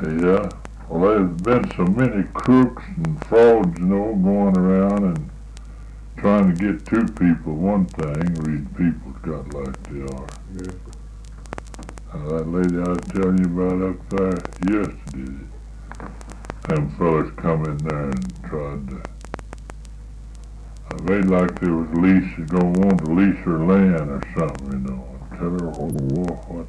Yeah. Well, there's been so many crooks and frauds, going around and trying to get to people. One thing, these people's got like they are. Yeah. That lady I was telling you about up there yesterday, them fellas come in there and tried to, made like they was gonna want to lease her land or something, and tell her what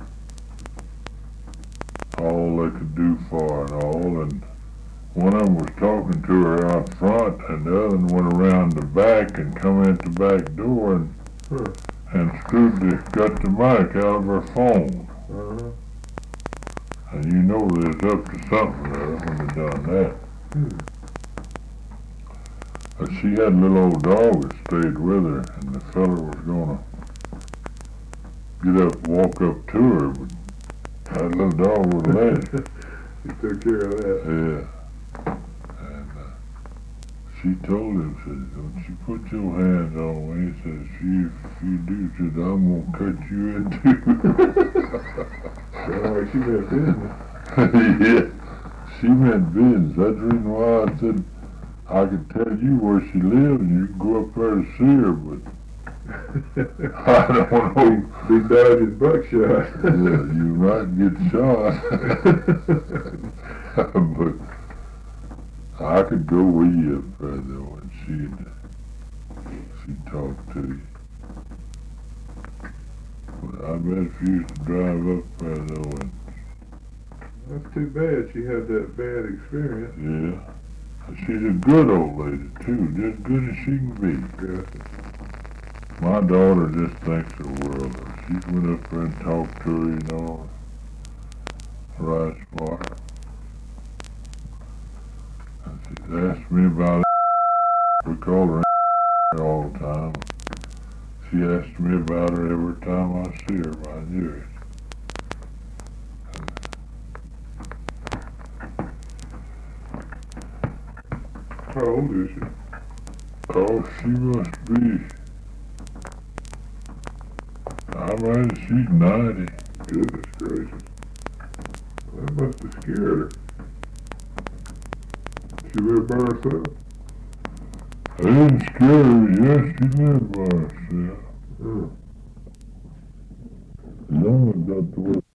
all they could do for her and all, and one of them was talking to her out front, and the other one went around the back and come in the back door and got the mic out of her phone. Uh-huh. And there's up to something there when they done that. But she had a little old dog that stayed with her, and the fella was gonna get up, walk up to her, but that little dog wouldn't let him. He took care of that. Yeah. And she told him, said, "Don't you put your hands on me." He said, if you do, she said, "I'm gonna cut you in too." Sound like she meant business. Yeah, she meant business. That's the reason why I said I could tell you where she lived and you could go up there to see her, but I don't know. Be dodging buckshot. Yeah, you might get shot. But I could go with you up there though, and she'd talk to you. But I bet if you used to drive up there though, and That's too bad she had that bad experience. yeah. She's a good old lady too, just good as she can be. Yeah. My daughter just thinks the world of her. She went up there and talked to her, right smart. And she asked me about it. We call her all the time. She asked me about her every time I see her, mind you. How old is she? Oh, she must be, I imagine she's 90. Goodness gracious. That must have scared her. She lived by herself? I didn't scare her. Yes, she lived by herself. Hmm. As long as that's the way